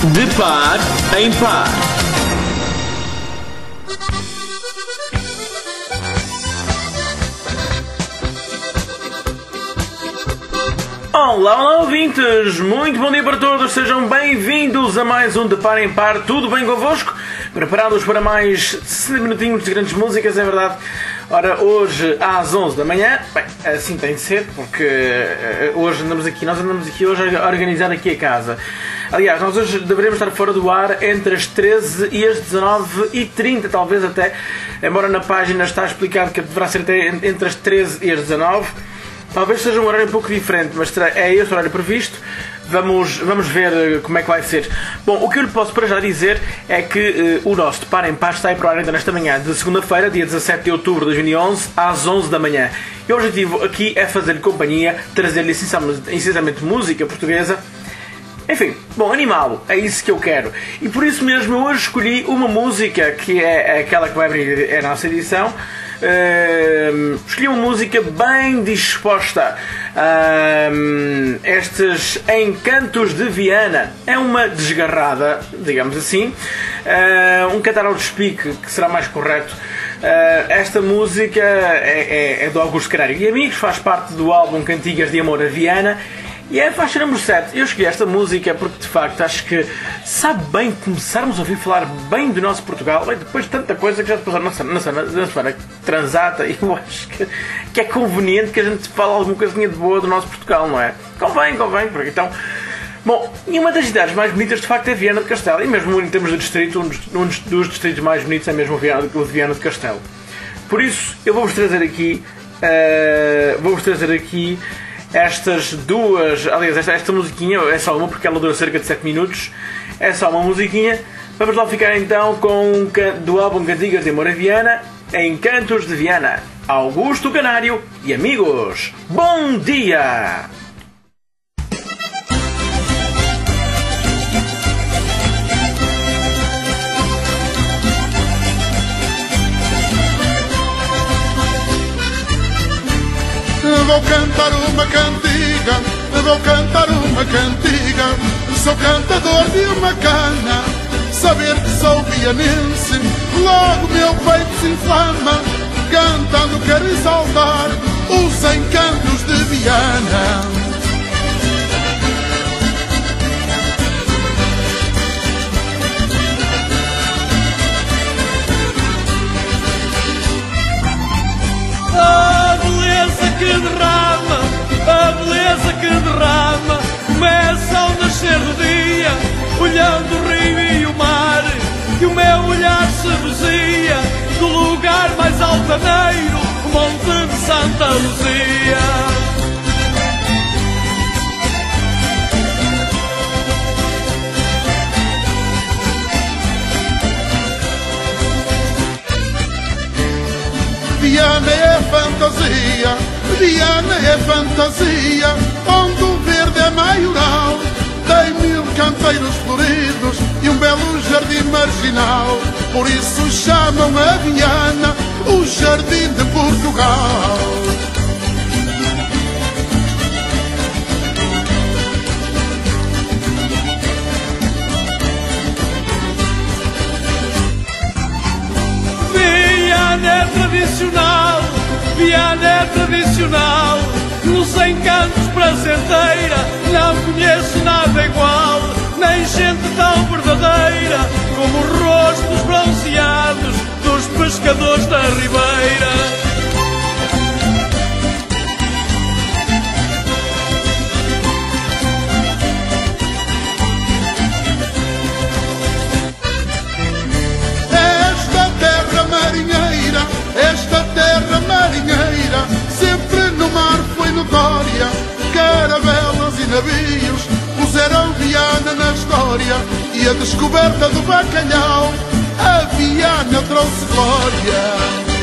De par em par. Olá, olá ouvintes! Muito bom dia para todos, sejam bem-vindos a mais um De Par em Par. Tudo bem convosco? Preparados para mais 60 minutinhos de grandes músicas, é verdade? Ora, hoje às 11 da manhã, bem, assim tem de ser, porque hoje nós andamos aqui hoje a organizar aqui a casa. Aliás, nós hoje deveríamos estar fora do ar entre as 13 e as 19h30, talvez até, embora na página está explicado que deverá ser até entre as 13 e as 19. Talvez seja um horário um pouco diferente, mas é esse o horário previsto. Vamos ver como é que vai ser. Bom, o que eu lhe posso para já dizer é que o nosso De Par em Par está aí para o ar ainda nesta manhã de segunda-feira, dia 17 de outubro de 2011, às 11 da manhã. E o objetivo aqui é fazer-lhe companhia, trazer-lhe essencialmente música portuguesa. Enfim, bom, animá-lo, é isso que eu quero. E por isso mesmo eu hoje escolhi uma música que é aquela que vai abrir a nossa edição. Escolhi uma música bem disposta. Estes Encantos de Viana. É uma desgarrada, digamos assim. Um cantar ao despique, que será mais correto. Esta música é do Augusto Canário e Amigos, faz parte do álbum Cantigas de Amor a Viana. E é a faixa número 7. Eu escolhi esta música porque, de facto, acho que sabe bem começarmos a ouvir falar bem do nosso Portugal, bem, depois de tanta coisa que já se passou na semana transata, e eu acho que é conveniente que a gente fale alguma coisinha de boa do nosse Portugal, não é? Convém, porque então... Bom, e uma das cidades mais bonitas, de facto, é Viana do Castelo, e mesmo em termos de distrito, um dos distritos mais bonitos é mesmo o de Viana do Castelo. Por isso, eu vou-vos trazer aqui estas duas, aliás, esta musiquinha é só uma porque ela dura cerca de 7 minutos, é só uma musiquinha. Vamos lá ficar então com do álbum Cantigas de Amor a Viana, Encantos de Viana, Augusto Canário e Amigos. Bom dia! Vou cantar uma cantiga, sou cantador de uma cana. Saber que sou vianense, logo meu peito se inflama. Cantando quero exaltar os encantos de Viana. A beleza que derrama, começa ao nascer do dia, olhando o rio e o mar, que o meu olhar seduzia, do lugar mais altaneiro, o Monte de Santa Luzia. Viana é fantasia, Viana é fantasia, onde o verde é maioral. Tem 1000 canteiros floridos e um belo jardim marginal. Por isso chamam a Viana o Jardim de Portugal. Viana é tradicional, nos encantos prazenteira, não conheço nada igual, nem gente tão verdadeira como os rostos bronzeados dos pescadores da Ribeira. Esta terra marinheira, sempre no mar foi notória. Caravelas e navios puseram Viana na história, e a descoberta do bacalhau a Viana trouxe glória.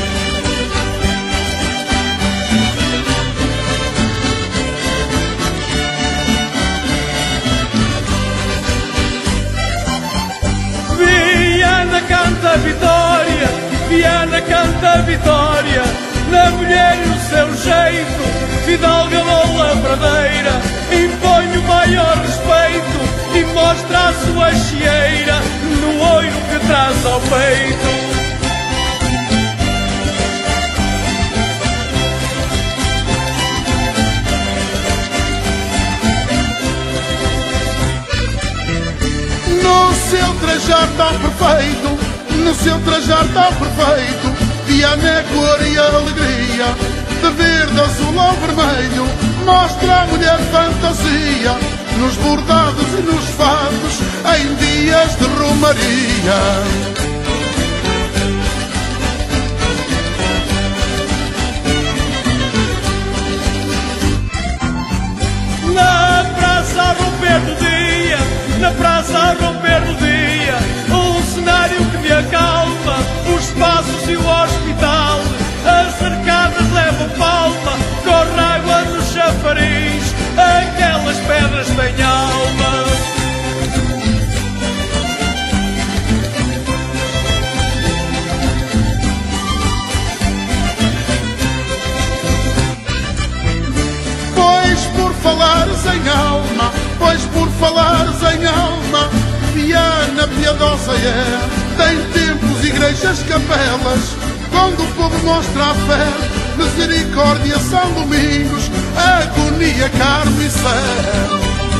Viana canta a vitória, Viana canta a vitória, na mulher e o seu jeito, fidalga ou lavradeira, impõe o maior respeito e mostra mostra a sua chieira no oiro que traz ao peito. No seu trajar tão perfeito, no seu trajar tão perfeito, Viana a cor e a alegria, de verde, azul ou vermelho, mostra a mulher fantasia, nos bordados e nos fatos, em dias de romaria. Na praça a romper do dia, na praça a romper do dia, um cenário que me acalma, os passos e o hospital, as arcadas levam palma, corre água no chafariz, aquelas pedras têm alma. Falares em alma, pois por falares em alma, Viana piedosa é, tem templos, igrejas, capelas, quando o povo mostra a fé, misericórdia, São Domingos, agonia, carne e céu.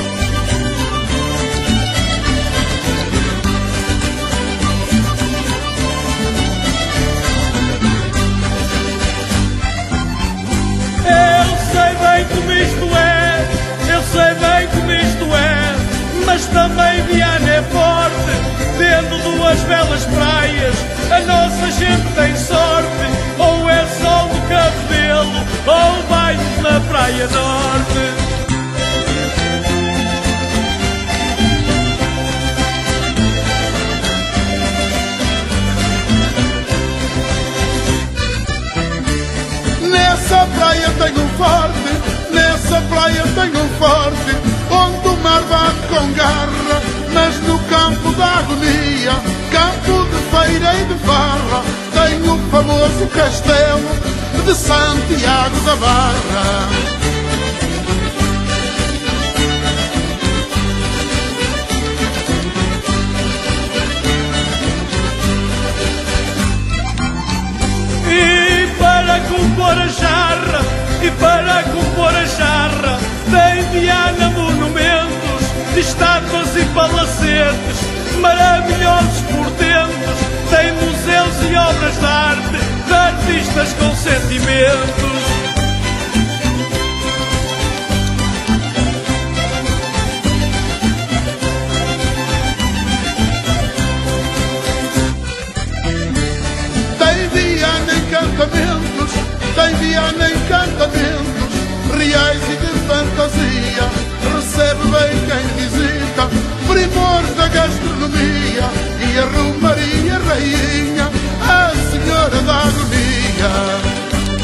Eu sei bem como isto é, eu sei bem como isto é, mas também Viana é forte, tendo duas belas praias, a nossa gente tem sorte, ou é sol no Cabedelo, ou vai na Praia Norte. Nessa praia tem um forte, nessa praia tem um forte, onde o mar bate com garra, mas no campo da agonia, campo de feira e de farra, tem o famoso castelo de Santiago da Barra. E para compor a jarra, e para compor a jarra, tem Viana monumentos, de estátuas e palacetes, maravilhosos portentos, tem museus e obras de arte, de artistas com sentimentos. Tem Viana encantamentos, reais e de fantasia, recebe bem quem visita, primores da gastronomia, e a Romaria Rainha, a Senhora da Agonia.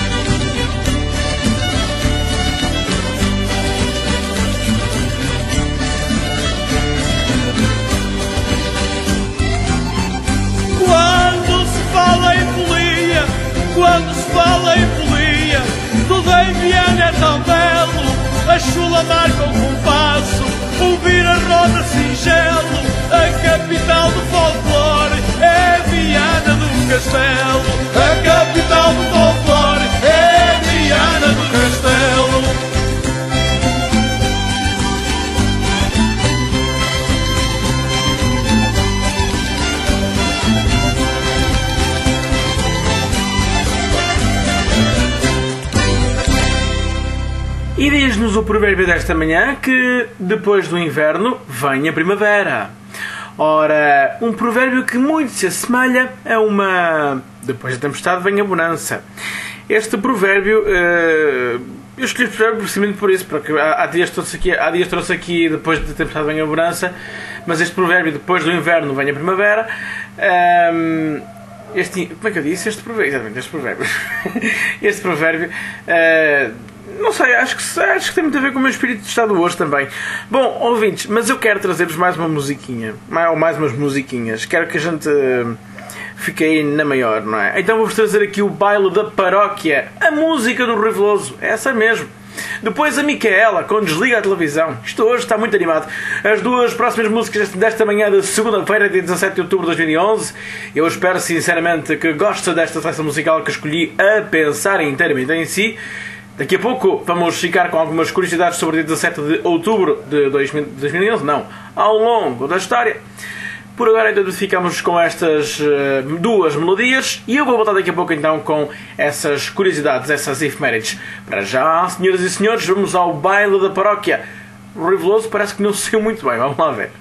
Quando se fala em folia, quando se fala em folia, tudo em Viana é tão belo, a chula marca o compasso, ouvir a roda singelo, a capital do folclore é Viana do Castelo, a capital do folclore é Viana do Castelo. E diz-nos o provérbio desta manhã que depois do inverno vem a primavera. Ora, um provérbio que muito se assemelha a uma... depois da tempestade vem a bonança. Este provérbio, eu escolhi este provérbio precisamente por isso, porque há dias trouxe aqui depois da tempestade vem a bonança, mas este provérbio depois do inverno vem a primavera. Como é que eu disse? Este provérbio, exatamente, este provérbio. Este provérbio... não sei, acho que tem muito a ver com o meu espírito de estado hoje também. Bom, ouvintes, mas eu quero trazer-vos mais uma musiquinha, ou mais umas musiquinhas. Quero que a gente fique aí na maior, não é? Então vou-vos trazer aqui o baile da paróquia, a música do Rui Veloso, essa mesmo. Depois a Micaela com Desliga a Televisão. Isto hoje está muito animado. As duas próximas músicas desta manhã de segunda-feira, dia 17 de outubro de 2011. Eu espero sinceramente que goste desta seleção musical que escolhi a pensar inteiramente em si. Daqui a pouco vamos ficar com algumas curiosidades sobre o dia 17 de outubro de 2011. Não, ao longo da história. Por agora então ficamos com estas duas melodias e eu vou voltar daqui a pouco então com essas curiosidades, essas efemérides. Para já, senhoras e senhores, vamos ao baile da paróquia. O Rui Veloso parece que não saiu muito bem, vamos lá ver.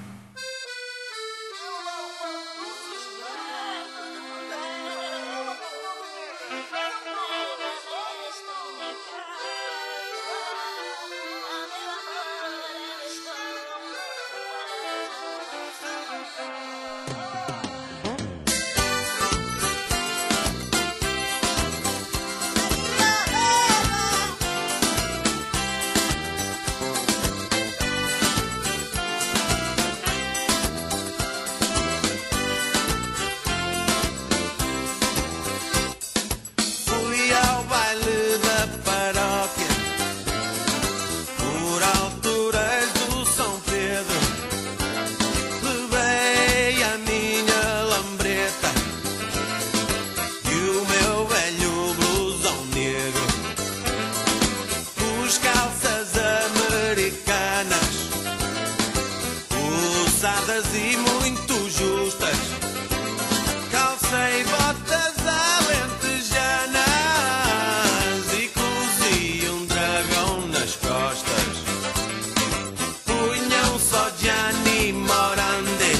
E muito justas, calcei botas alentejanas e cozi um dragão nas costas. Punham só Gianni Morandi,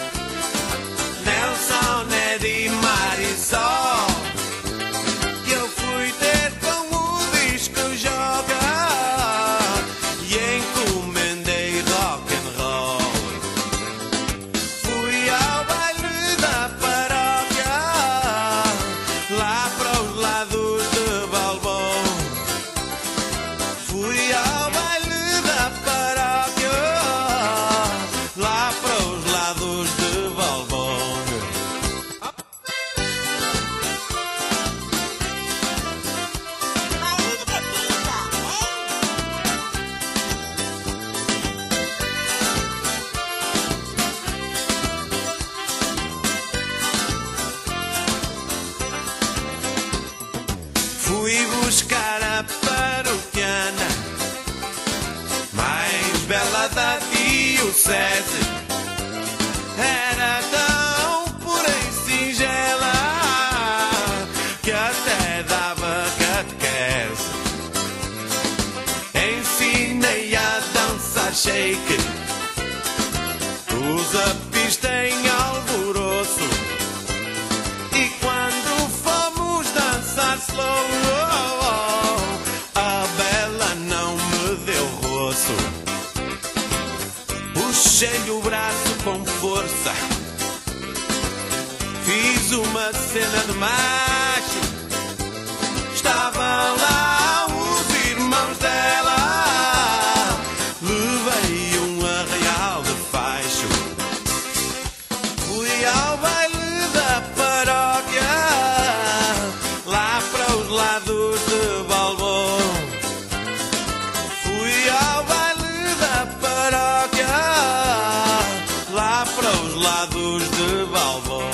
Nelson, Eddie, Marisol. Eu fui ter com o disco joga e encomendei rock and roll. Fui buscar a paroquiana mais bela da diocese. Era tão pura e singela que até dava catequese. Ensinei a dançar shake, usa pista em alvoroço. E quando fomos dançar slow, a bela não me deu roço. Puxei o braço com força, fiz uma cena de macho. Estavam lá os irmãos dela, levei um arraial de faixo. Fui ao baile da paróquia, lá para os lados de Balbon. Fui ao baile da paróquia, lá para os lados de Balbon.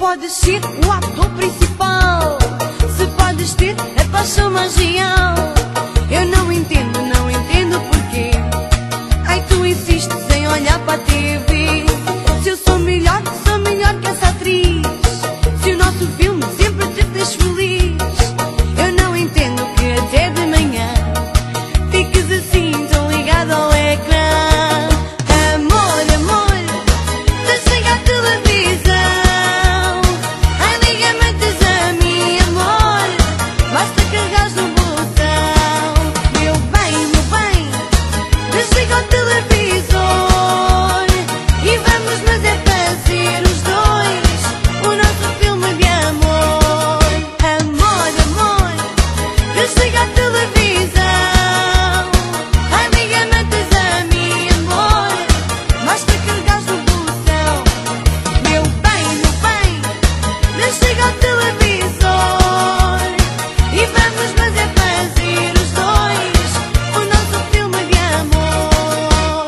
podes ser o ator principal, se podes ter a paixão mais real. Eu não entendo porquê. Ai, tu insistes em olhar para a TV. Se eu sou melhor que essa atriz, se o nosso filme sempre te fez feliz. Eu não entendo que até de manhã fiques assim tão ligado ao ecrã. Amor, amor, desliga a televisão. Ai, liga-me antes a mim, amor, basta carregares no botão. Meu bem, desliga o televisor e vamos mas é fazer os dois o nosso filme de amor. Amor, amor, desliga a televisão. Ai, liga-me antes a mim, amor, basta carregares no botão. Meu bem, desliga o televisor e vamos mas é fazer os dois o nosso filme de amor.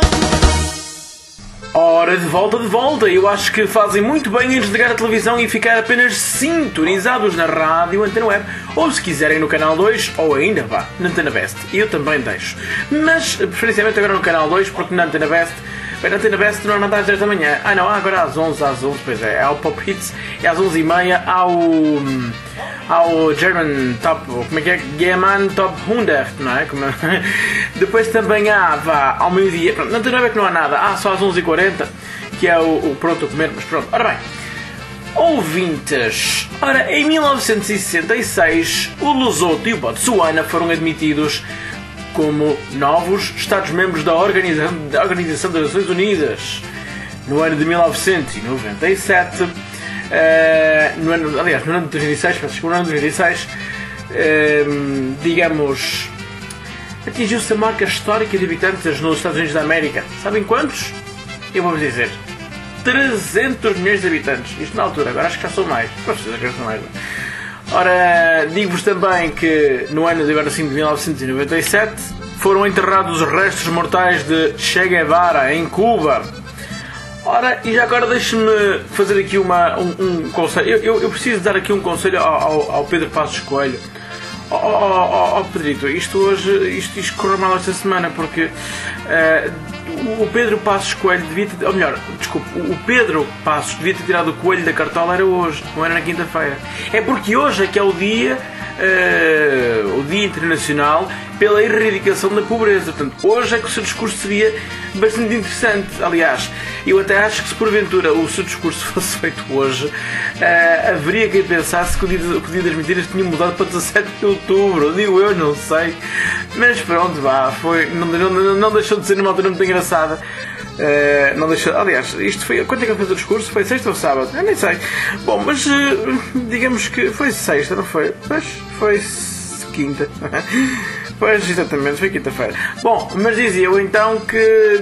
Ora, de volta, eu acho que fazem muito bem em desligar a televisão e ficar apenas sintonizados na rádio Antena Web, ou se quiserem no Canal 2, ou ainda vá, na Antena Best. Eu também deixo. Mas, preferencialmente agora no Canal 2, porque na Antena Best, bem, na Antena Best não anda às 10 da manhã. Ah não, agora às 11, pois é, há o Pop Hits, é às 11h30, há o German Top, como é que é? German Top 100, não é? Depois também há, ao meio-dia, pronto, na Antena Web que não há nada, há só às 11h40, que é o Pronto a Comer, mas pronto, ora bem. Ouvintes, ora, em 1966, o Lesoto e o Botsuana foram admitidos como novos Estados-membros da Organização das Nações Unidas. No ano de 1997, no ano de 2016, digamos, atingiu-se a marca histórica de habitantes nos Estados Unidos da América. Sabem quantos? Eu vou-vos dizer. 300 milhões de habitantes. Isto na altura, agora acho que já são mais. Ora, digo-vos também que no ano de 1997 foram enterrados os restos mortais de Che Guevara em Cuba. Ora, e já agora deixe-me fazer aqui um conselho. Eu preciso dar aqui um conselho ao Pedro Passos Coelho. Pedrito, isto correu mal esta semana porque o Pedro Passos Coelho devia ter, ou melhor, desculpe, o Pedro Passos devia ter tirado o coelho da cartola, era hoje, não era na quinta-feira. É porque hoje é que é o Dia Internacional pela Erradicação da Pobreza. Portanto, hoje é que o seu discurso seria bastante interessante. Aliás, eu até acho que se porventura o seu discurso fosse feito hoje, haveria quem pensasse que o dia das mentiras tinha mudado para 17 de outubro. Digo eu, não sei. Mas pronto, vá, foi, não deixou de ser numa altura muito engraçada. Não deixou, aliás, isto foi. Quando é que ele fez o discurso? Foi sexta ou sábado? Eu nem sei. Bom, mas digamos que foi sexta, não foi? Pois foi quinta. Pois, exatamente, foi quinta-feira. Bom, mas dizia eu então que.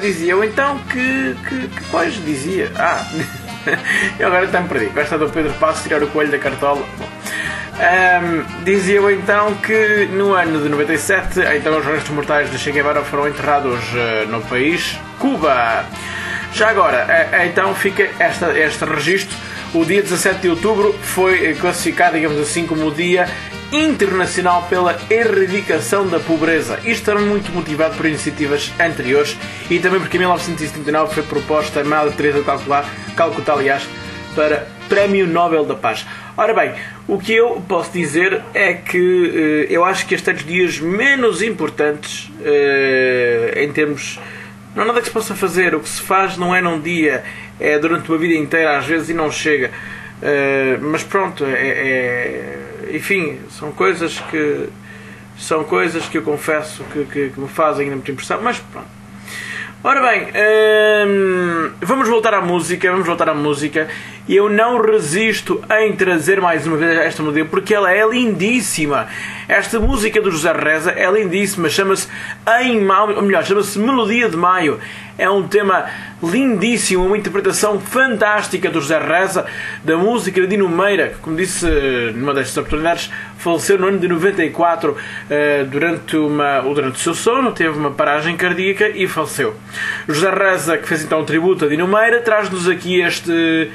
Pois, dizia. Eu agora até me perdi. Gosta do Pedro Passos tirar o coelho da cartola. Bom. Dizia eu então que no ano de 97, então os restos mortais de Che Guevara foram enterrados no país Cuba. Já agora, então fica este registro. O dia 17 de outubro foi classificado, digamos assim, como o Dia Internacional pela Erradicação da Pobreza. Isto era muito motivado por iniciativas anteriores e também porque em 1979 foi proposta a Madre Teresa de Calcutá, aliás, para Prémio Nobel da Paz. Ora bem, o que eu posso dizer é que eu acho que estes são os dias menos importantes em termos... Não há nada que se possa fazer. O que se faz não é num dia, é durante uma vida inteira às vezes e não chega. Mas pronto, enfim, são coisas que eu confesso que me fazem ainda muita impressão, mas pronto. Ora bem, vamos voltar à música. E eu não resisto em trazer mais uma vez esta música porque ela é lindíssima. Esta música do José Reza é lindíssima, chama-se Melodia de Maio. É um tema lindíssimo, uma interpretação fantástica do José Reza da música de Dino Meira, que, como disse numa destas oportunidades, faleceu no ano de 94 durante o seu sono, teve uma paragem cardíaca e faleceu. José Reza, que fez então um tributo a Dino Meira, traz-nos aqui este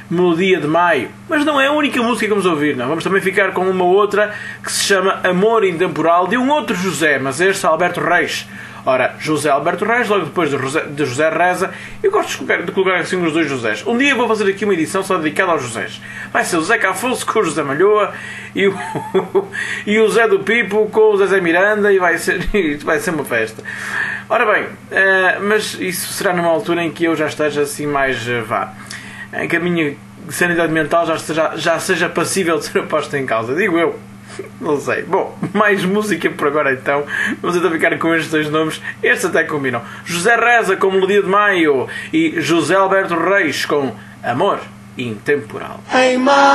Melodia de Maio. Mas não é a única música que vamos ouvir, não. Vamos também ficar com uma outra que se chama Amor Intemporal, de um outro José, mas este Alberto Reis. Ora, José Alberto Reis, logo depois de José Reza. Eu gosto de colocar assim os dois Josés. Um dia vou fazer aqui uma edição só dedicada aos Josés. Vai ser o Zeca Afonso com o José Malhoa e o Zé do Pipo com o Zé Miranda, e vai ser uma festa. Ora bem, mas isso será numa altura em que eu já esteja assim mais em que a minha sanidade mental já seja passível de ser posta em causa, digo eu. Não sei. Bom, mais música por agora então. Vamos então ficar com estes dois nomes. Estes até combinam. José Reza com Melodia de Maio e José Alberto Reis com Amor Intemporal. Em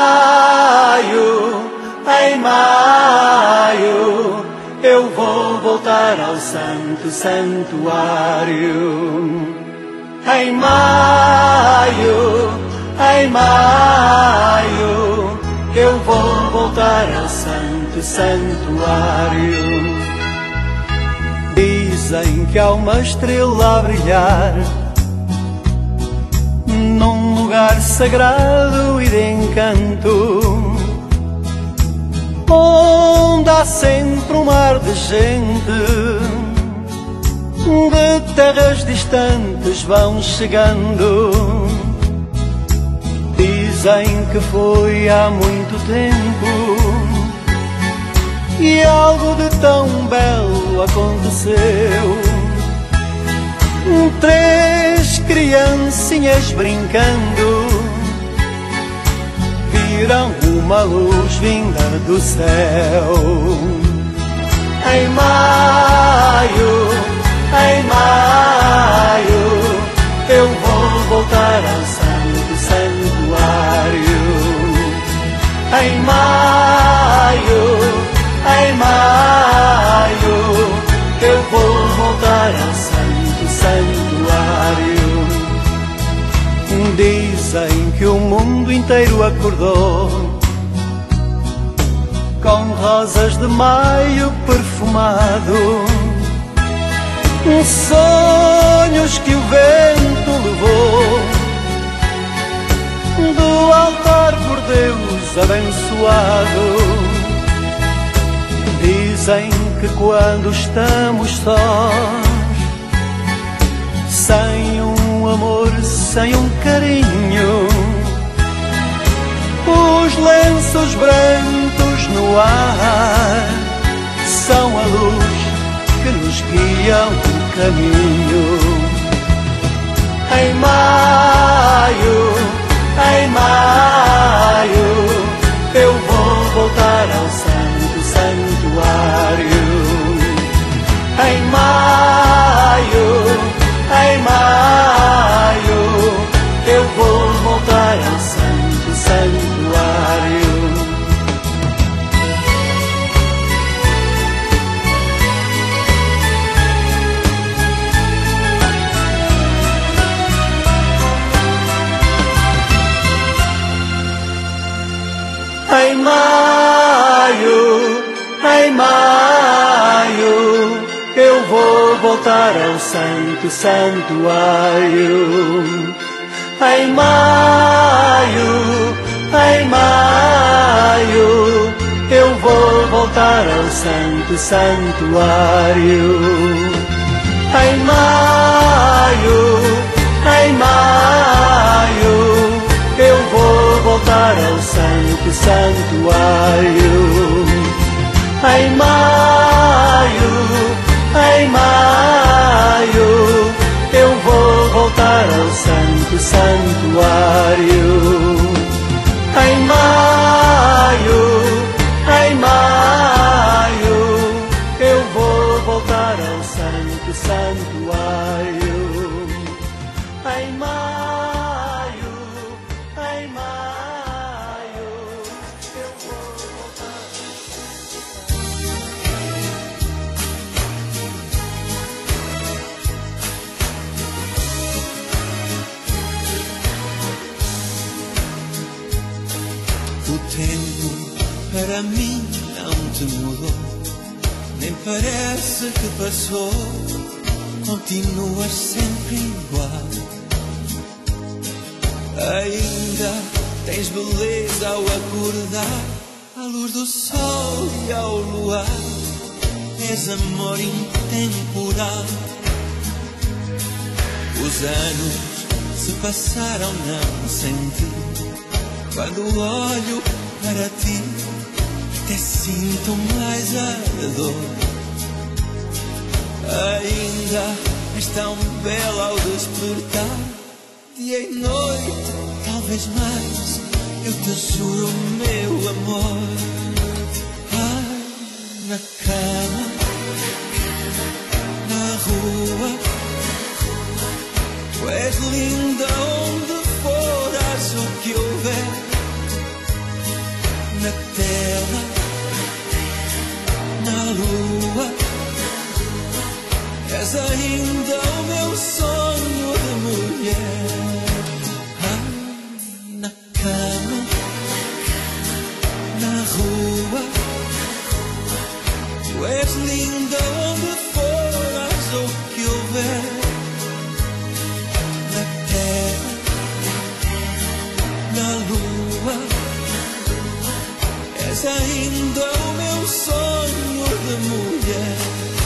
maio, eu vou voltar ao santo santuário. Em maio, eu vou voltar ao santo santuário. Dizem que há uma estrela a brilhar num lugar sagrado e de encanto, onde há sempre um mar de gente, de terras distantes vão chegando. Dizem que foi há muito tempo e algo de tão belo aconteceu. 3 criancinhas brincando viram uma luz vinda do céu. Em maio, eu vou voltar ao santo santuário. Em maio, eu vou voltar ao santo santuário. Dizem que o mundo inteiro acordou com rosas de maio perfumado, sonhos que o vento levou do altar por Deus abençoado. Dizem que quando estamos sós, sem um amor, sem um carinho, os lenços brancos no ar são a luz que nos guiam o caminho. Em maio, eu vou voltar ao santo santuário. Em maio, eu vou voltar ao santo santuário. Em maio, eu vou voltar ao santo santuário. Em maio, eu vou voltar ao santo santuário. Em maio, eu vou voltar ao santo santuário. Em maio, eu vou voltar ao santo santuário. Em maio, eu vou voltar ao santo santuário. Em maio, eu vou voltar. O tempo para mim não te mudou, nem parece que passou, continuas sempre igual. Ainda Tens beleza ao acordar, à luz do sol e ao luar. És amor intemporal. Os anos se passaram, não senti. Quando olho para ti, até sinto mais a dor. Ainda és tão bela ao despertar. Dia e noite, talvez mais, eu te juro, meu amor. Ai, na cama, na rua, tu és linda onde foras, o que houver. Na terra, na lua, és ainda o meu sonho de mulher. Na cama, na rua, tu és linda onde foras ou que houver. Na terra, na lua, és ainda o meu sonho de mulher.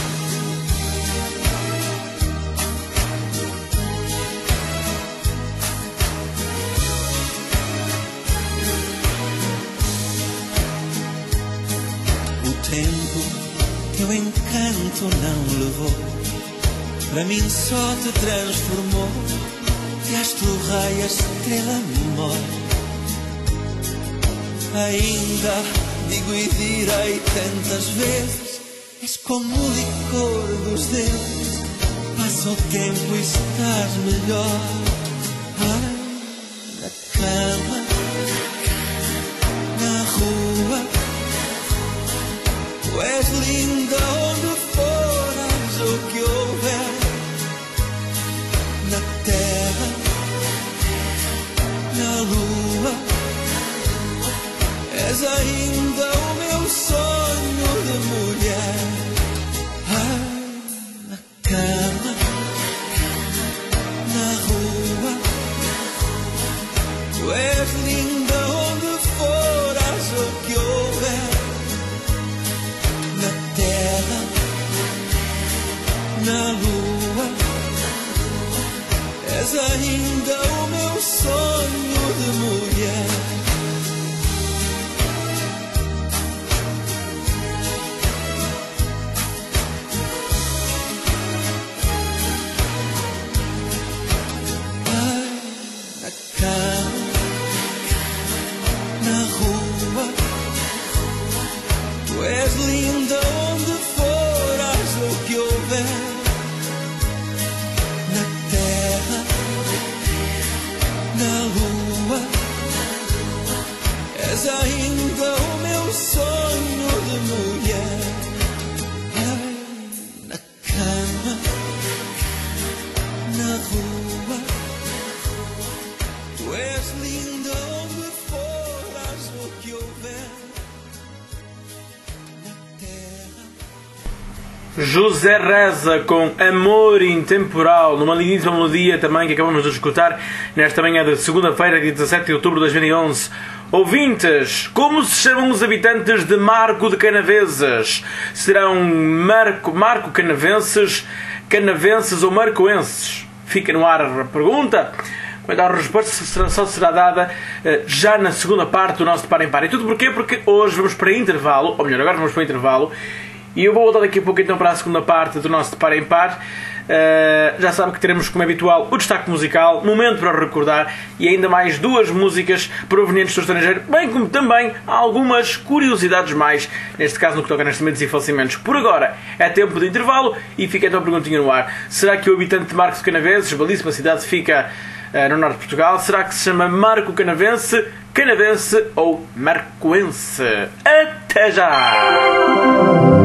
Tempo, teu encanto não levou, para mim só te transformou. Fiaste o raio, a estrela mor. Ainda digo e direi tantas vezes, és como o licor dos deuses. Passa o tempo e estás melhor. Ai, na cama, na rua, tu és linda onde foras ou que houver. Na terra, na lua, és ainda o meu sonho de mulher. Ai, na cama, na rua, tu és linda onde foras ou que houver. Na lua, és ainda o meu sonho de mulher. Ai, na cama, na rua, tu és linda onde foras ou que houver. Na lua, és ainda o meu sonho de mulher. Ai, na cama, na rua, tu és linda onde foras ou que houver. Na terra. José Reza com Amor Intemporal, numa lindíssima melodia também que acabamos de escutar nesta manhã de segunda-feira, dia 17 de outubro de 2011. Ouvintes, como se chamam os habitantes de Marco de Canaveses? Serão Marco Canavenses, Canavenses ou Marcoenses? Fica no ar a pergunta. Quando a resposta só será dada já na segunda parte do nosso de Par em Par. E tudo porquê? Porque hoje vamos para intervalo, ou melhor, agora vamos para intervalo. E eu vou voltar daqui a pouco então para a segunda parte do nosso de Par em Par. Já sabe que teremos, como é habitual, o destaque musical, momento para recordar e ainda mais duas músicas provenientes do estrangeiro, bem como também algumas curiosidades mais, neste caso no que toca a nascimentos e falecimentos. Por agora é tempo de intervalo e fica então a perguntinha no ar. Será que o habitante de Marco de Canaveses, belíssima cidade, fica no norte de Portugal? Será que se chama Marco Canavense, Canavense ou Marcoense? Até já!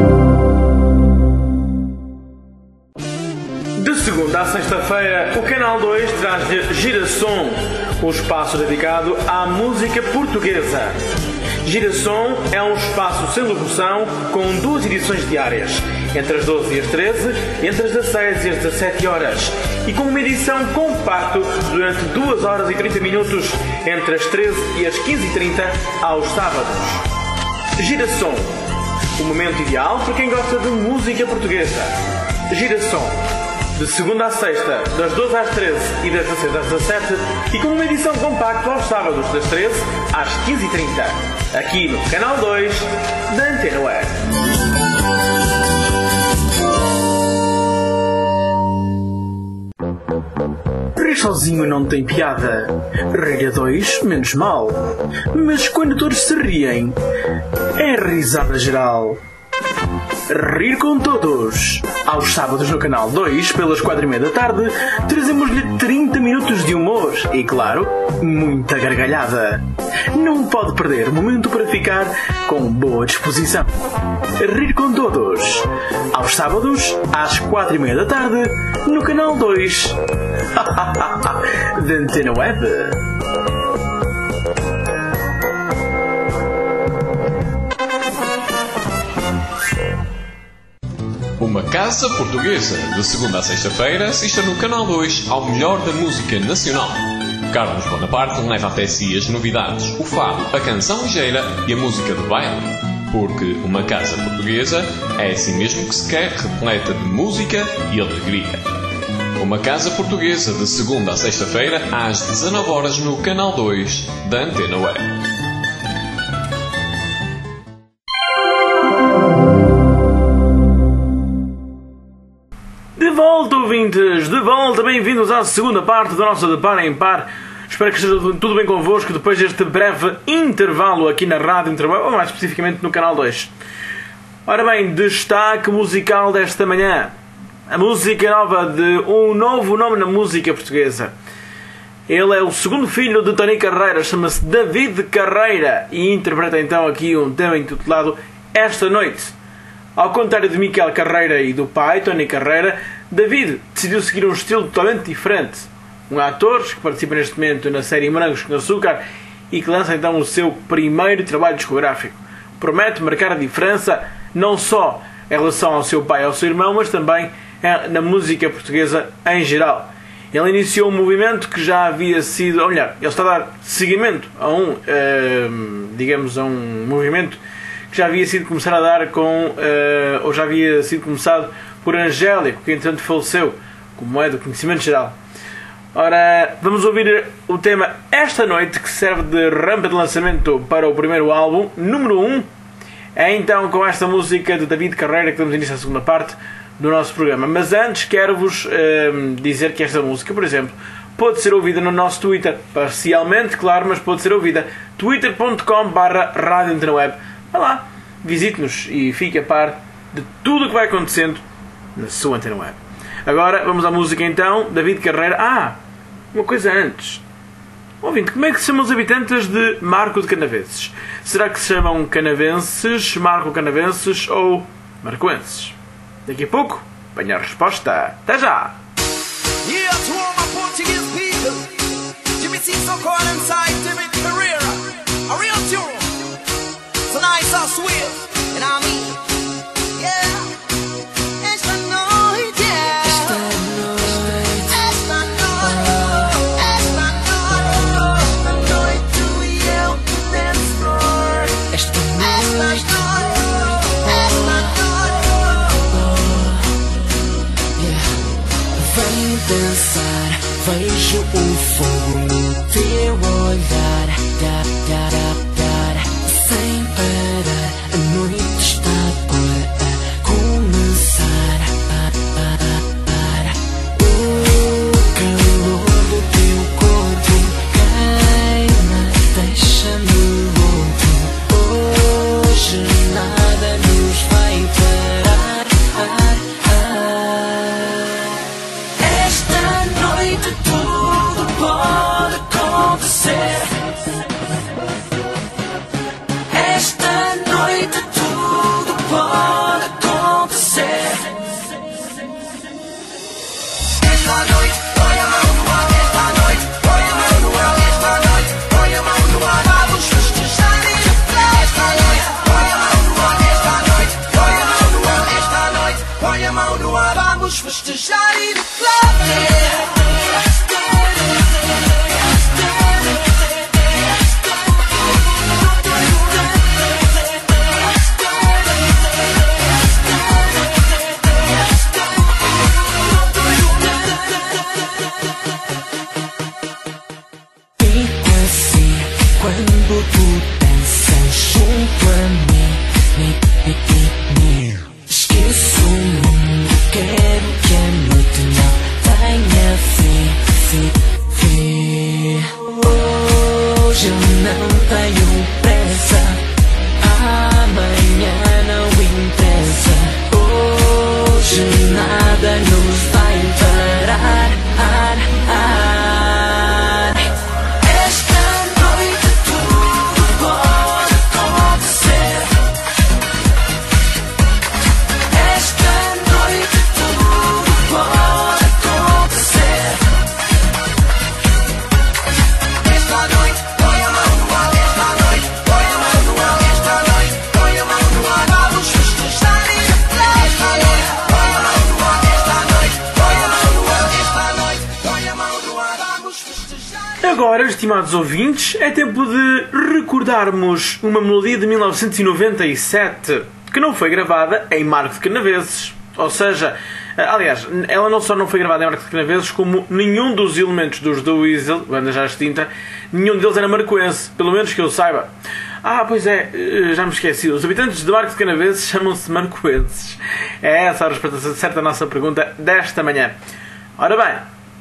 De segunda à sexta-feira, o Canal 2 traz Girasom, o espaço dedicado à música portuguesa. Girasom é um espaço sem locução com 2 edições diárias, entre as 12 e as 13, entre as 16 e as 17 horas, e com uma edição compacto durante 2 horas e 30 minutos, entre as 13 e as 15h30 aos sábados. Girasom, o momento ideal para quem gosta de música portuguesa. Girasom, de segunda à sexta, das 12 às 13 e das 16 às 17, e com uma edição compacta aos sábados, das 13 às 15h30, aqui no Canal 2 da Antena Web. Rir sozinho não tem piada. Rir a 2, menos mal. Mas quando todos se riem, é risada geral. Rir com todos. Aos sábados no Canal 2, pelas 4h30 da tarde, trazemos-lhe 30 minutos de humor e, claro, muita gargalhada. Não pode perder momento para ficar com boa disposição. Rir com todos. Aos sábados, às 4h30 da tarde, no Canal 2 da Antena Web. Uma Casa Portuguesa, de segunda a sexta-feira, assista no Canal 2 ao melhor da música nacional. Carlos Bonaparte leva até si as novidades, o fado, a canção ligeira e a música de baile. Porque uma Casa Portuguesa é assim mesmo que se quer, repleta de música e alegria. Uma Casa Portuguesa, de segunda a sexta-feira, às 19 horas no Canal 2 da Antena Web. De volta, ouvintes! De volta! Bem-vindos à segunda parte da nossa De Par em Par. Espero que esteja tudo bem convosco depois deste breve intervalo aqui na Rádio Intervalo, ou mais especificamente no Canal 2. Ora bem, destaque musical desta manhã. A música nova de um novo nome na música portuguesa. Ele é o segundo filho de Tony Carreira, chama-se David Carreira e interpreta então aqui um tema intitulado Esta Noite. Ao contrário de Miquel Carreira e do pai, Tony Carreira, David decidiu seguir um estilo totalmente diferente. Um ator que participa neste momento na série Morangos com Açúcar e que lança então o seu primeiro trabalho discográfico. Promete marcar a diferença não só em relação ao seu pai e ao seu irmão, mas também na música portuguesa em geral. Ele iniciou um movimento que já havia sido, ou melhor, ele está a dar seguimento a um movimento que já havia sido começado a dar ou já havia sido começado por Angélico, que entretanto faleceu, como é do conhecimento geral. Ora, vamos ouvir o tema Esta Noite, que serve de rampa de lançamento para o primeiro álbum, número 1. É então com esta música de David Carreira que damos início à segunda parte do nosso programa. Mas antes quero-vos dizer que esta música, por exemplo, pode ser ouvida no nosso Twitter, parcialmente, claro, mas pode ser ouvida twitter.com/radioantenaweb. Vá lá, visite-nos e fique a par de tudo o que vai acontecendo na sua Antena Web. Agora vamos à música então, David Carreira. Uma coisa antes. Ouvinte, como é que se chamam os habitantes de Marco de Canaveses? Será que se chamam canavenses, marco-canavenses ou marcoenses? Daqui a pouco, venha a resposta. Até já! Yeah, to all my Portuguese people, Jimmy C. Socor inside David Carreira, a real tune, so nice and sweet, and I mean, yeah, esta noite, yeah, esta noite, esta noite, tu e eu podemos flor, esta noite, Vem dançar, vejo o fogo no teu olhar, sem parar, a noite está agora a começar. O calor do teu corpo queima, deixa-me louco. Hoje nada nos vai parar. Esta noite tudo pode acontecer. tu danças junto a mim. Esqueço o mundo, quero que a noite não tenha fim. Hoje eu não tenho pressa, amanhã não interessa. Hoje nada nos vai parar. Esta noite tudo pode acontecer. Esta noite tudo pode acontecer. Esta noite põe a mão no ar. Esta noite põe a mão no ar. Esta noite põe a mão no ar. Vamos festejar e esta noite põe a mão no ar. Esta noite põe a mão no ar. Esta noite põe a mão no ar. Vamos festejar. Agora, estimados ouvintes, é tempo de recordarmos uma melodia de 1997 que não foi gravada em Marco de Canaveses. Ou seja, aliás, ela não só não foi gravada em Marco de Canaveses, como nenhum dos elementos dos The Weasel, banda já extinta, nenhum deles era marcoense, pelo menos que eu saiba. Pois é, já me esqueci. Os habitantes de Marco de Canaveses chamam-se marcoenses. É essa a resposta certa à nossa pergunta desta manhã. Ora bem,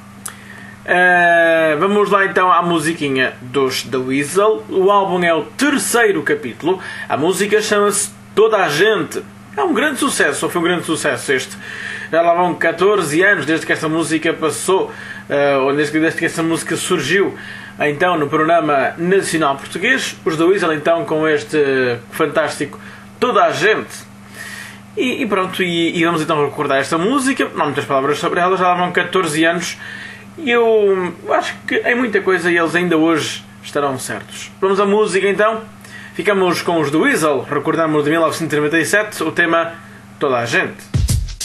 vamos lá então à musiquinha dos The Weasel. O álbum é o terceiro capítulo. A música chama-se Toda a Gente. É um grande sucesso, ou foi um grande sucesso este. Já lá vão 14 anos desde que esta música passou, ou desde que esta música surgiu então no programa nacional português. Os The Weasel então com este fantástico Toda a Gente. E pronto, e vamos então recordar esta música. Não há muitas palavras sobre ela, já lá vão 14 anos. E eu acho que em muita coisa eles ainda hoje estarão certos. Vamos à música então. Ficamos com os The Weasel. Recordamos de 1997 o tema Toda a Gente.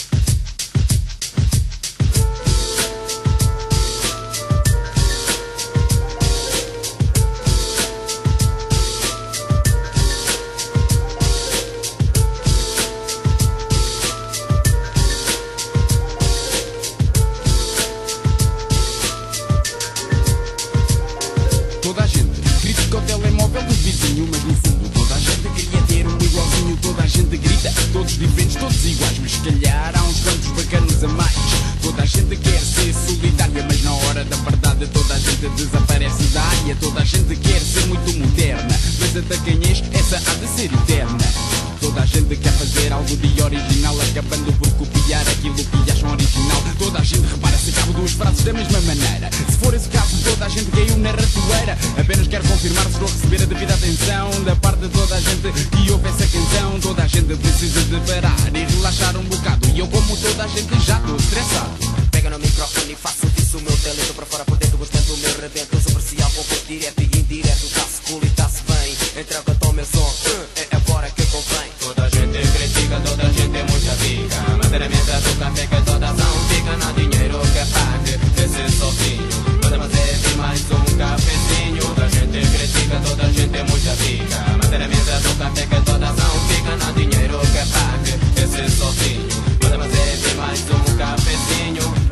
Toda a gente critica o telemóvel do vizinho, mas no fundo toda a gente queria ter um igualzinho. Toda a gente grita, todos diferentes, todos iguais, mas se calhar há uns quantos bacanos a mais. Toda a gente quer ser solidária, mas na hora da verdade toda a gente desaparece da área. Toda a gente quer ser muito moderna, mas a tacanhez, essa há de ser eterna. Toda a gente quer fazer algo de original, acabando por copiar aquilo que acham original. Toda a gente repara-se cabo duas frases da mesma maneira. Se for esse caso, toda a gente caiu na ratoeira. Apenas quero confirmar se estou a receber a devida atenção da parte de toda a gente que ouve essa canção. Toda a gente precisa de parar e relaxar um bocado, e eu, como toda a gente, já estou estressado. Pega no microfone e faço disso o meu talento. Para fora, por dentro, gostando do meu rebento. Sou parcial, composto direto e indireto. Tá-se cool e tá-se bem. Entrega o meu som, é agora que convém. Toda a gente critica, toda a gente é muita pica. Manda a mesa do café que toda ação fica. Não há dinheiro que pague esse sozinho. Manda fazer mais um cafezinho. Toda a gente critica, toda a gente é muita pica. Manda a mesa do café que toda ação fica. Não há dinheiro que pague esse sozinho. Manda fazer mais um cafezinho.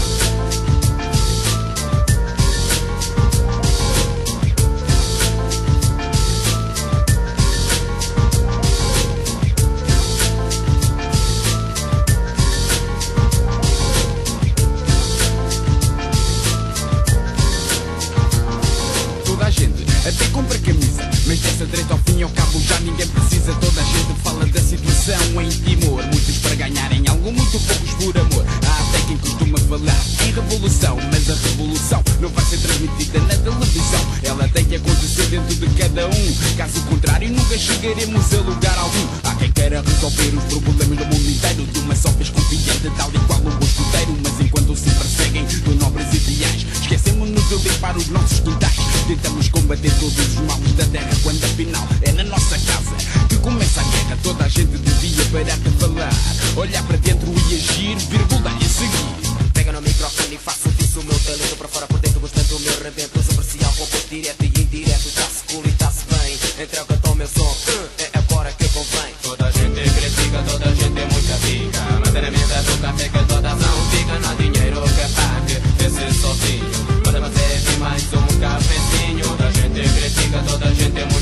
Até compra camisa, mas dessa direita ao fim e ao cabo já ninguém precisa. Toda a gente fala da situação em Timor. Muitos para ganharem algo, muito poucos por amor. Há até quem costuma falar em revolução, mas a revolução não vai ser transmitida na televisão. Ela tem que acontecer dentro de cada um. Caso contrário, nunca chegaremos a lugar algum. Há quem queira resolver os problemas do mundo inteiro de uma só vez conveniente, tal e qual um bom escuteiro. Mas enquanto se perseguem de nobres ideais, esquecemos-nos de limpar os nossos quintais. Tentamos combater todos os males da terra, quando afinal é na nossa casa que começa a guerra. Toda a gente devia parar de falar, olhar para dentro e agir, vírgula e seguir. Pega no microfone e faço disso o meu talento. Para fora, por dentro, gostando do meu rebento. Sou parcial, composto direto e indireto. Tá-se cool e tá-se bem. Entrega o meu som, é agora que convém. Toda a gente critica, toda a gente é muita pica. Manda na mesa do café que toda ação fica. Não há dinheiro que pague esse sozinho. Manda fazer mais um cafezinho. Toda a gente critica, toda a gente é muita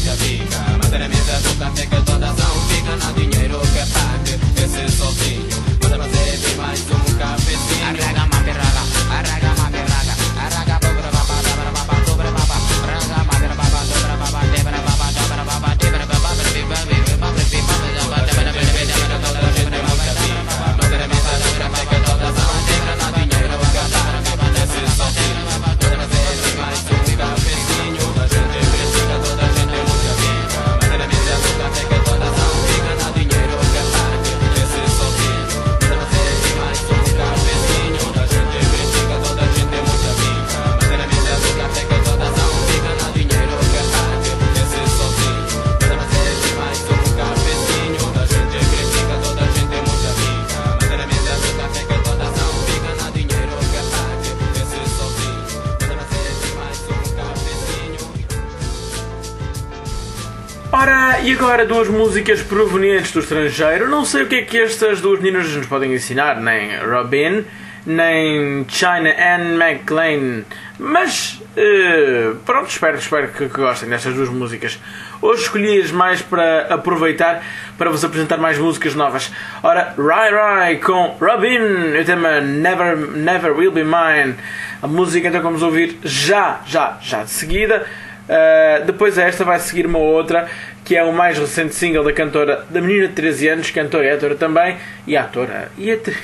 Ora, e agora duas músicas provenientes do estrangeiro. Não sei o que é que estas duas meninas nos podem ensinar, nem Robyn, nem China Anne McClain. Mas, pronto, espero que gostem destas duas músicas. Hoje escolhi-as mais para aproveitar para vos apresentar mais músicas novas. Ora, Rai Rai com Robyn, o tema Never Will Be Mine. A música então que vamos ouvir já de seguida. Depois esta vai seguir uma outra que é o mais recente single da cantora, da menina de 13 anos, cantora e atora também, e atora e atriz.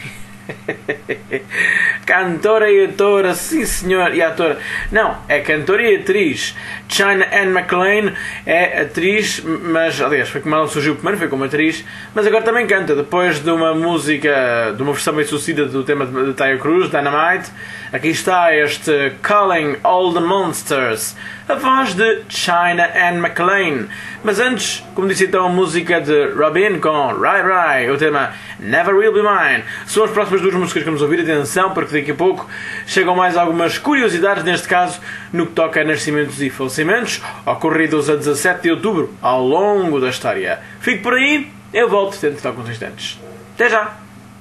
Cantora e atora, sim senhor, e atora. Não, é cantora e atriz. China Anne McClain é atriz, mas aliás foi como ela surgiu primeiro, foi como atriz, mas agora também canta. Depois de uma música, de uma versão bem sucedida do tema de Taio Cruz, Dynamite, aqui está este Calling All the Monsters, a voz de China Anne McClain. Mas antes, como disse então, a música de Robyn com Rai Rai, o tema Never Will Be Mine. São as próximas duas músicas que vamos ouvir. Atenção, porque daqui a pouco chegam mais algumas curiosidades, neste caso no que toca a nascimentos e falecimentos ocorridos a 17 de outubro ao longo da história. Fique por aí, eu volto dentro de alguns instantes. Até já!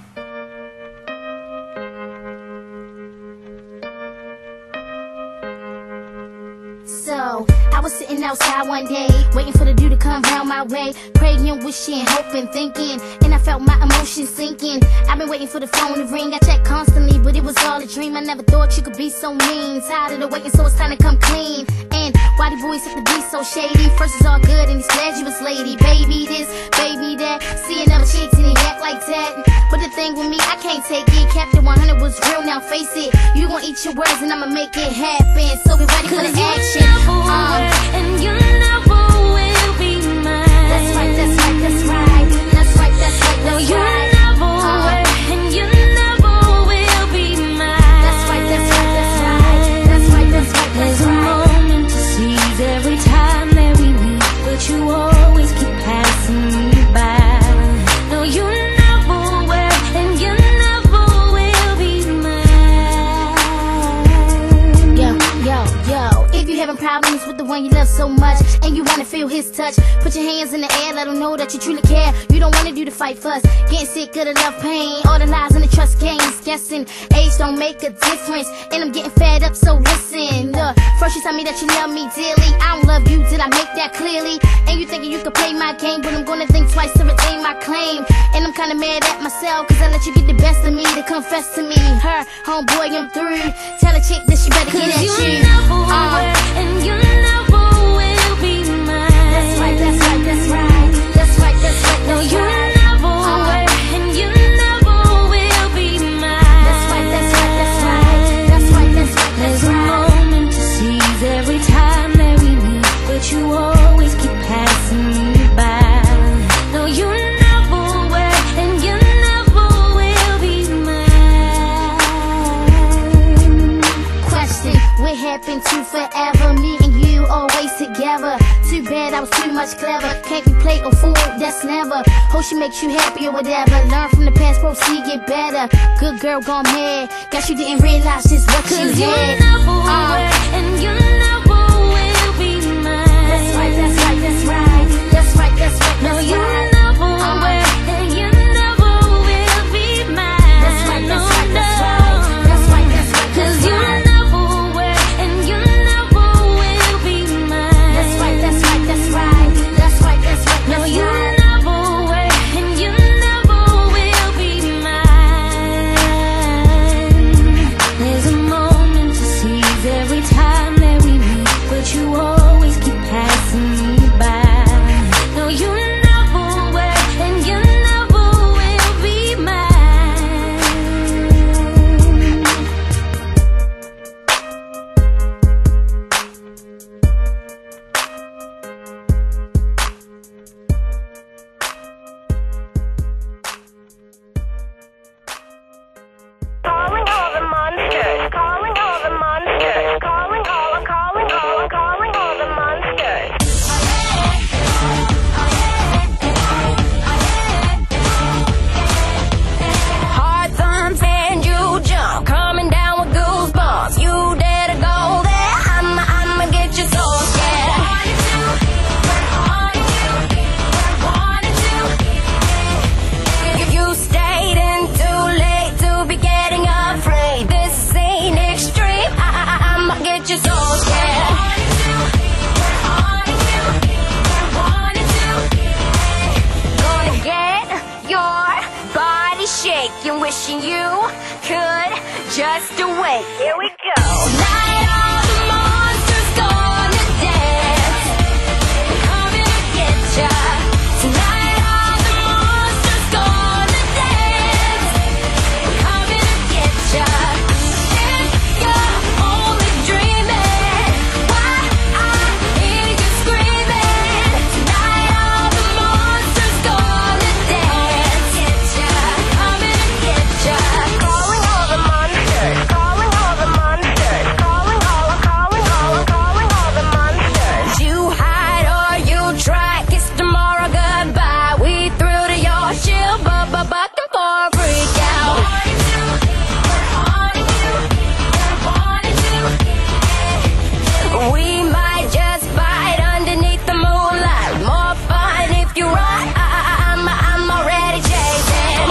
So, I was sitting outside one day, waiting for the dude to come round my way, praying, wishing, hoping, thinking, and I felt my emotions sinking. I've been waiting for the phone to ring, I checked constantly, but it was all a dream. I never thought you could be so mean, tired of the waiting, so it's time to come clean. And why the boys have to be so shady? First it's all good and he's glad you was lady. Baby this, baby that, seeing other chicks and he act like that. But the thing with me, I can't take it. Captain 100 was real, now face it. You gon' eat your words and I'ma make it happen. So get ready for the action. And you never will be mine. That's right, that's right, that's right. That's right, that's right, No, that's you right. never were, and you never will be mine. That's right, that's right, that's right. That's right, that's right, There's that's a right. moment to seize every time that we meet, but you always keep passing me by. No, you never were, and you never will be mine. Yo, if you having problems with the one you love so much and you wanna feel his touch, put your hands in the air, let him know that you truly care. You don't wanna do the fight fuss, getting sick of the love pain, all the lies and the trust games, guessing age don't make a difference, and I'm getting fed up, so listen. Look, first you tell me that you love me dearly, I don't love you, did I make that clearly? And you thinking you could play my game, but I'm gonna think twice to retain my claim. And I'm kinda mad at myself, cause I let you get the best of me, to confess to me. Her, homeboy, I'm through, tell a chick that she better get at You you. never were, and you never will be mine. That's right, that's right, that's right. That's right, that's right, No, that's you right. never were, and you never will be mine. That's right, that's right, that's right. That's right, that's right, There's that's a right. moment to seize every time that we meet, but you always keep passing me by. No, you never were, and you never will be mine. Question, what happened to forever? Me and you always together. Too bad I was too much clever. Can't be played or fooled, that's never. Hope she makes you happy or whatever. Learn from the past, proceed, get better. Good girl gone mad. Guess you didn't realize just what you Cause you had. never were, and you never will be mine. That's right, that's right, that's right. That's right, that's right, No, that's you right. never were, and you never will be mine. That's right, that's No, right, that's no. right. That's right, that's right, Cause that's you right. never were, and you never will be mine. That's right, that's right, that's right. That's right, that's right, No, that's you right. never were, and you never will be mine. There's a moment to seize every time that we meet, but you always keep passing me wishing you could just awake. Here we go. Tonight all the monsters gonna dance. Coming to get ya. Tonight all the monsters gonna dance. Coming to get ya. If you're only dreaming, why I hear you screaming. Tonight all the monsters gonna dance. Get ya. Coming to get ya. Calling all the monsters. Calling all the monsters. Calling all the monsters. You hide or you try. Kiss tomorrow goodbye. We threw to your shield, but bucking for a freak out. We might just bite underneath the moonlight. More fun if you run. I'm already chasing.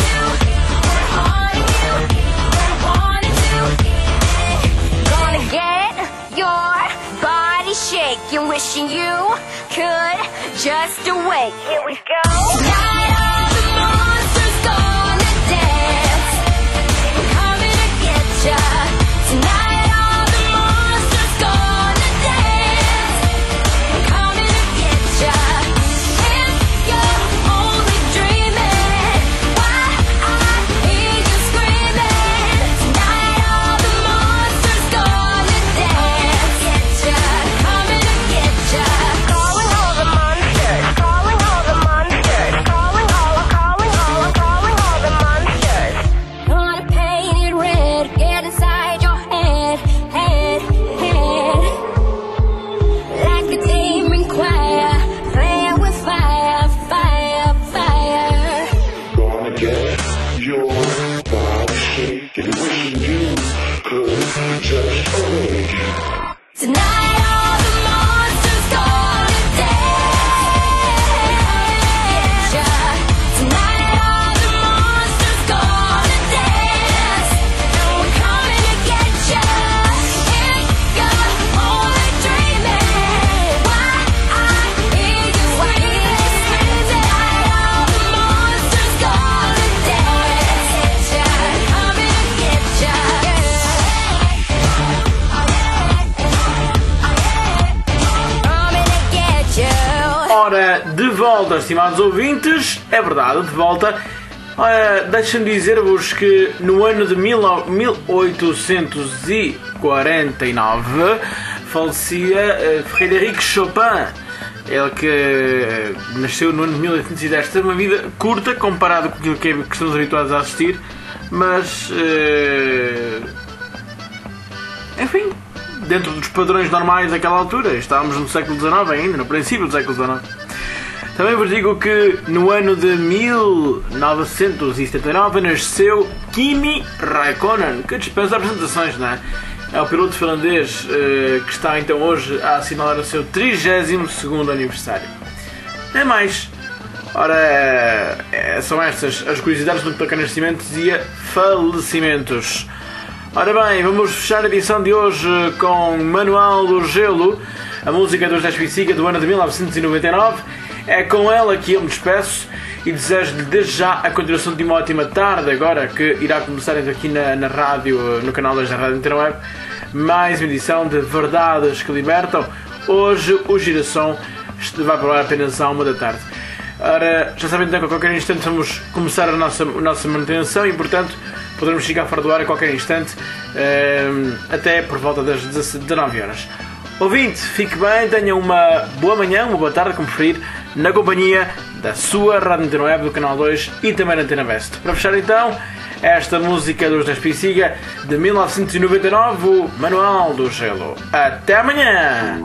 Gonna get your body shaking, wishing you could just awake. Here we go. Tonight all the monsters gonna dance. Coming to get ya. Tonight all the monsters gonna dance. Coming to get ya. If you're only dreaming, why I hear you screaming. Tonight all the monsters gonna dance. Get ya. Coming to get ya. Calling all the monsters. Calling all the monsters. Calling all the monsters. Gonna paint it red. Get inside your head. Like a demon choir. Playing with fire. Gonna get your body shaking, wishing you could just awake. Tonight all the monsters gonna dance. Tonight all the monsters gonna dance. And we're coming to get ya. If you're only dreaming, why I hear you screaming. Tonight all the monsters gonna dance. Coming to get ya. Ora, de volta, estimados ouvintes, é verdade, de volta. Deixem-me dizer-vos que no ano de 1849 falecia Frédéric Chopin. Ele que nasceu no ano de 1810. Teve uma vida curta comparado com aquilo que estamos habituados a assistir, mas enfim, dentro dos padrões normais daquela altura. Estávamos no século XIX ainda, no princípio do século XIX. Também vos digo que no ano de 1979 nasceu Kimi Räikkönen, que dispensa apresentações, não é? É o piloto finlandês que está então hoje a assinalar o seu 32º aniversário. É mais. Ora, são estas as curiosidades do que toca a nascimentos e a falecimentos. Ora bem, vamos fechar a edição de hoje com Manual do Gelo, a música dos Despiciga do ano de 1999. É com ela que eu me despeço e desejo-lhe desde já a continuação de uma ótima tarde, agora que irá começar aqui na rádio, no canal 2 da Rádio Interweb, mais uma edição de Verdades que Libertam. Hoje o Giração vai para lá apenas à 1 da tarde. Ora, já sabem então que a qualquer instante vamos começar a nossa manutenção e, portanto, poderemos chegar fora do ar a qualquer instante, até por volta das 19 horas. Ouvinte, fique bem, tenha uma boa manhã, uma boa tarde, como preferir, na companhia da sua Rádio Interweb, do Canal 2 e também na Antena Best. Para fechar então, esta música dos Despiciga de 1999, o Manual do Gelo. Até amanhã!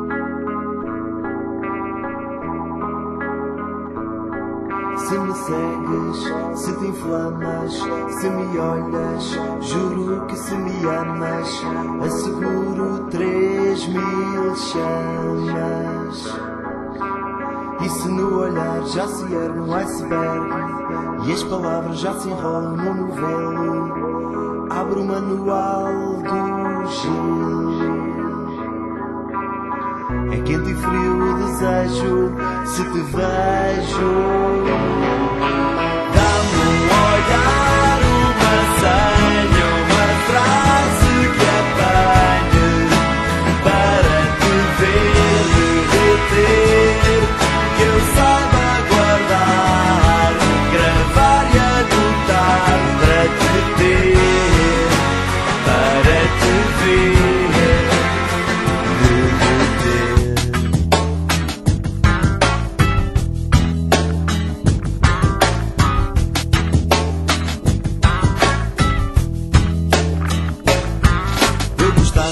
Se me segues, se te inflamas, se me olhas, juro que se me amas, asseguro 3000 chamas. E se no olhar já se ergue um iceberg e as palavras já se enrolam no novelo, abro o manual do gelo. É quente e frio o desejo, se te vejo. Dá-me um olhar.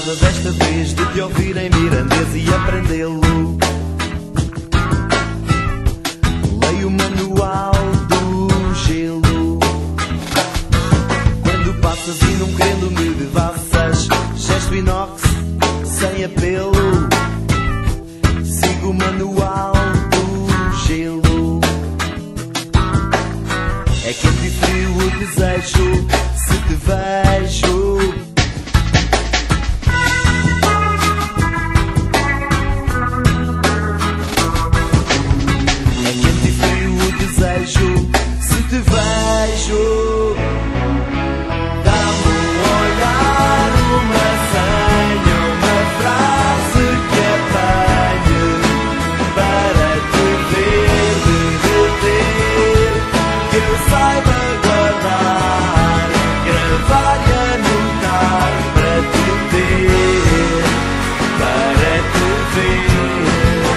precisa desta vez de te ouvir em mirandês e aprendê-lo. Leio o manual do gelo. Quando passas e não querendo me devassas, gesto inox sem apelo. Sigo o manual do gelo. É quente e frio o desejo se te vejo. É quente e frio o desejo se te vejo. Dá-me um olhar, uma senha, uma frase que apanhe para te ver derreter, que eu saiba guardar, gravar e anotar para te ter, para te ver.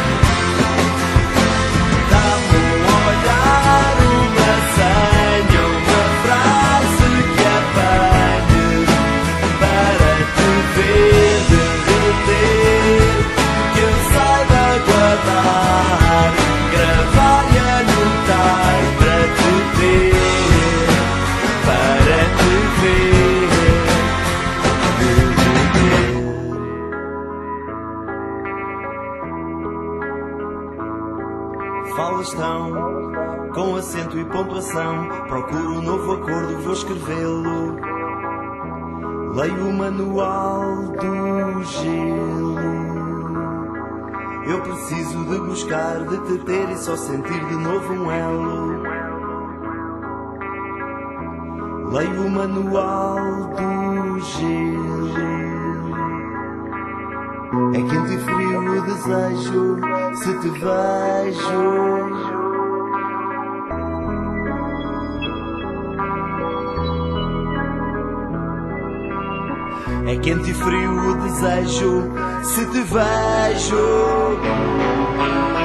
Dá-me um olhar, uma senha, uma frase que apanhe para te ver derreter, que eu saiba guardar, gravar e anotar para te ter, para te ver derreter. Falas tão com acento e pontuação. Procuro um novo acordo, vou escrevê-lo. Leio o manual do gelo. Eu preciso de buscar, de te ter e só sentir de novo um elo. Leio o manual do gelo. É quente e frio o desejo se te vejo. É quente e frio o desejo se te vejo.